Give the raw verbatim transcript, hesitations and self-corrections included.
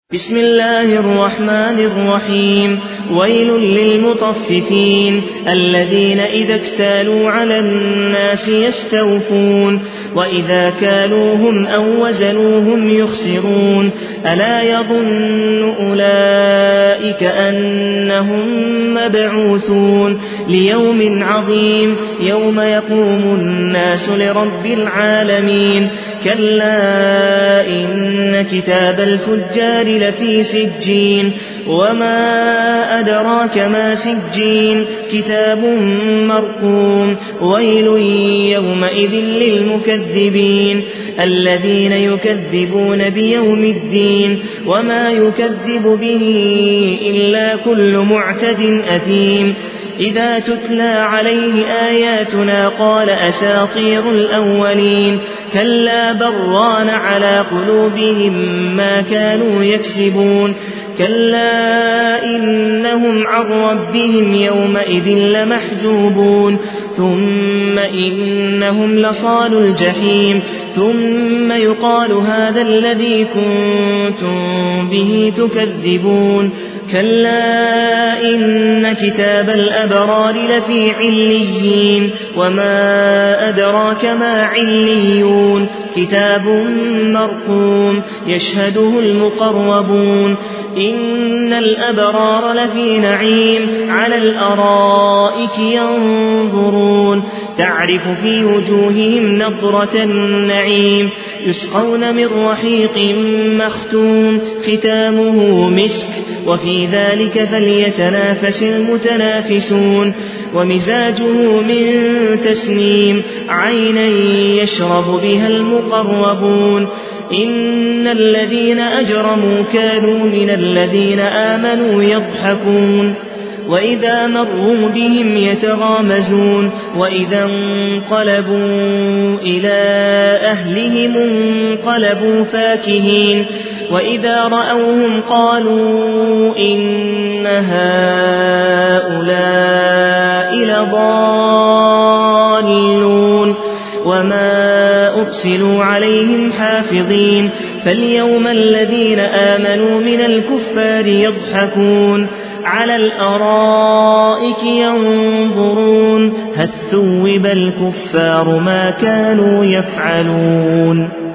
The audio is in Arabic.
بسم الله الرحمن الرحيم. ويل للمطففين الذين إذا اكتالوا على الناس يستوفون وإذا كالوهم أو وزنوهم يخسرون ألا يظن أولئك أنهم مبعوثون ليوم عظيم يوم يقوم الناس لرب العالمين. كلا إن كتاب الفجار لفي سجين وما أدراك ما سجين كتاب مرقوم. ويل يومئذ للمكذبين الذين يكذبون بيوم الدين وما يكذب به إلا كل معتد أثيم. إذا تتلى عليه آياتنا قال أساطير الأولين كلا بران على قلوبهم ما كانوا يكسبون. كلا إنهم عن ربهم يومئذ لمحجوبون ثم إنهم لصال الجحيم ثم يقال هذا الذي كنتم به تكذبون. كلا إن كتاب الأبرار لفي عليين وما أدراك ما عليون كتاب مرقوم يشهده المقربون. إن الأبرار لفي نعيم على الأرائك ينظرون تعرف في وجوههم نضرة النعيم يسقون من رحيق مختوم ختامه مسك وفي ذلك فليتنافس المتنافسون. ومزاجه من تسنيم عينا يشرب بها المقربون. إن الذين أجرموا كانوا من الذين آمنوا يضحكون وإذا مروا بهم يتغامزون وإذا انقلبوا إلى أهلهم انقلبوا فاكهين وإذا رأوهم قالوا إن هؤلاء لضالون وما أرسلوا عليهم حافظين. فاليوم الذين آمنوا من الكفار يضحكون على الأرائك ينظرون هل ثوب الكفار ما كانوا يفعلون.